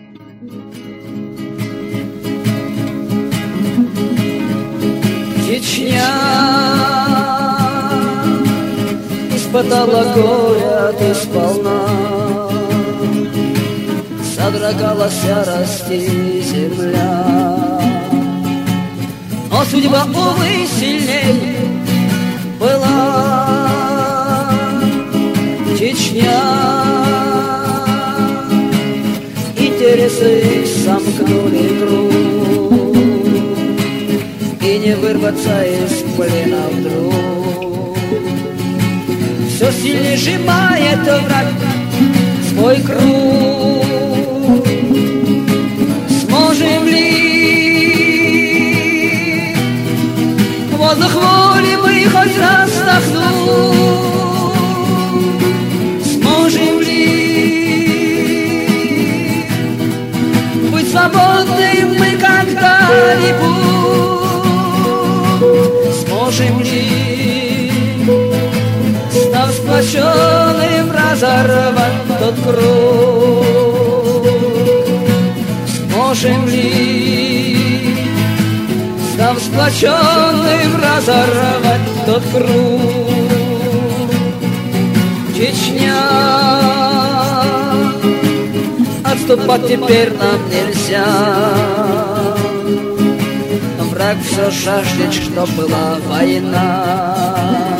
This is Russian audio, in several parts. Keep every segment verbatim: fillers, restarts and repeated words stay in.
Чечня испытала горе ты сполна, содрогалась России земля. Но судьба, увы, сильней была. Чечня интересы сомкнули круг, и не вырваться из плена вдруг. Все сильнее сжимает враг свой круг. Сможем ли воздух воли мы хоть раз вдохнуть? Сможем ли быть свободны мы когда-нибудь? Сможем ли, став сплоченным, разорвать тот круг? Сможем ли, став сплоченным, разорвать тот круг? Чечня, отступать теперь нам нельзя. Враг все жаждет, что была война.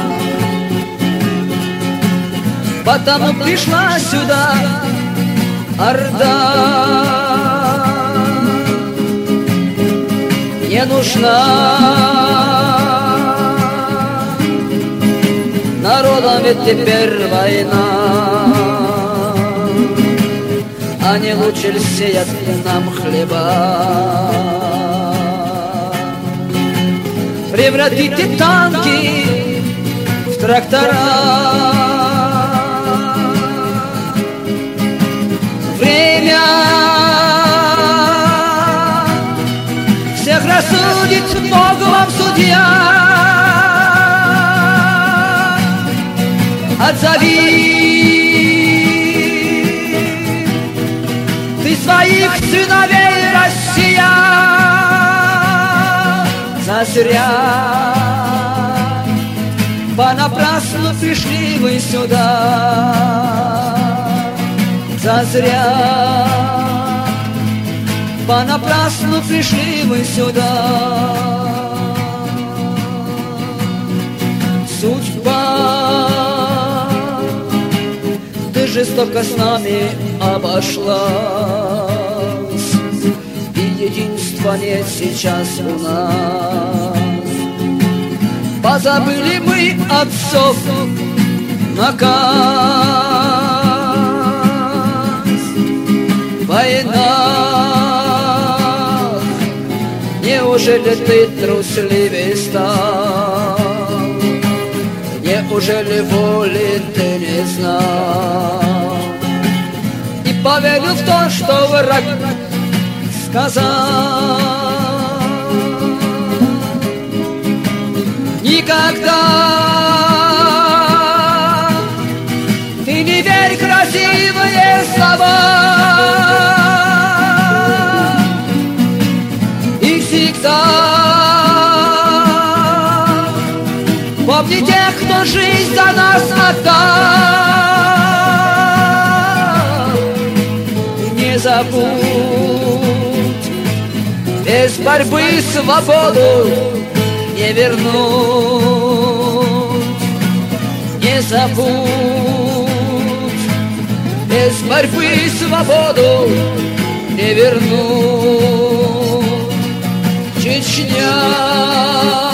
Потому пришла сюда орда. Не нужна народам ведь теперь война. Они лучше сеят нам хлеба. Превратите танки в трактора. Время всех рассудит, Бог вам судья. Отзови ты своих сыновей, Россия. Зазря понапрасну пришли вы сюда. Зазря понапрасну пришли вы сюда. Судьба, ты жестоко с нами обошлась, и единства нет сейчас у нас. Позабыли мы отцов наказ. Война, неужели ты трусливее стал? Неужели воли ты не знал? И поверил в то, что враг сказал. Никогда ты не верь в красивые слова. И всегда помни тех, кто жизнь за нас отдал. Не забудь, без борьбы свободу не вернуть. Не забудь, без борьбы свободу не вернуть. Чечня.